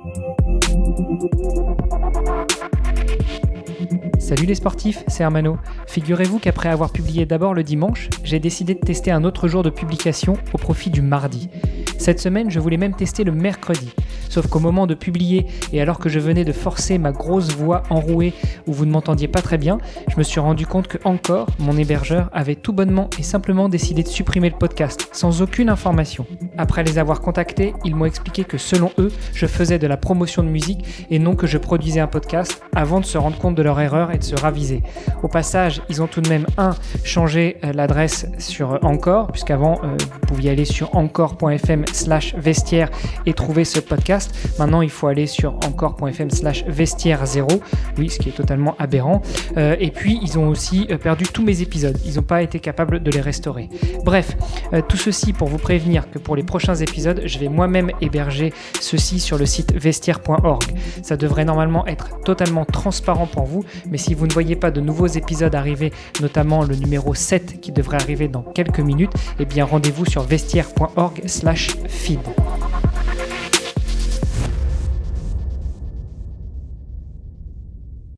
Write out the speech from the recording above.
Salut les sportifs, c'est Hermano. Figurez-vous qu'après avoir publié d'abord le dimanche, j'ai décidé de tester un autre jour de publication au profit du mardi. Cette semaine, je voulais même tester le mercredi. Sauf qu'au moment de publier, et alors que je venais de forcer ma grosse voix enrouée où vous ne m'entendiez pas très bien, je me suis rendu compte que Anchor, mon hébergeur, avait tout bonnement et simplement décidé de supprimer le podcast, sans aucune information. Après les avoir contactés, ils m'ont expliqué que selon eux, je faisais de la promotion de musique et non que je produisais un podcast, avant de se rendre compte de leur erreur et de se raviser. Au passage, ils ont tout de même changé l'adresse sur Anchor, puisqu'avant vous pouviez aller sur anchor.fm/vestiaire et trouver ce podcast. Maintenant, il faut aller sur anchor.fm/vestiaire0, oui, ce qui est totalement aberrant. Et puis, ils ont aussi perdu tous mes épisodes. Ils n'ont pas été capables de les restaurer. Bref, tout ceci pour vous prévenir que pour les prochains épisodes, je vais moi-même héberger ceci sur le site vestiaire.org. Ça devrait normalement être totalement transparent pour vous, mais si vous ne voyez pas de nouveaux épisodes arriver, notamment le numéro 7 qui devrait arriver dans quelques minutes, eh bien rendez-vous sur vestiaire.org/feed.